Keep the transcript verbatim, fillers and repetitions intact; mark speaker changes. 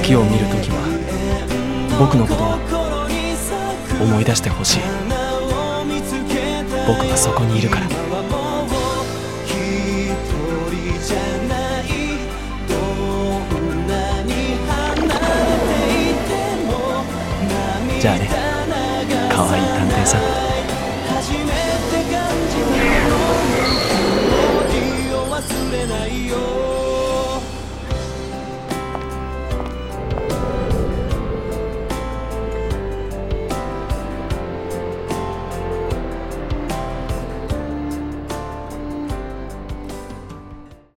Speaker 1: 月を見るときは僕のことを思い出してほしい。僕はそこにいるから。じゃあね、可愛い探偵さん。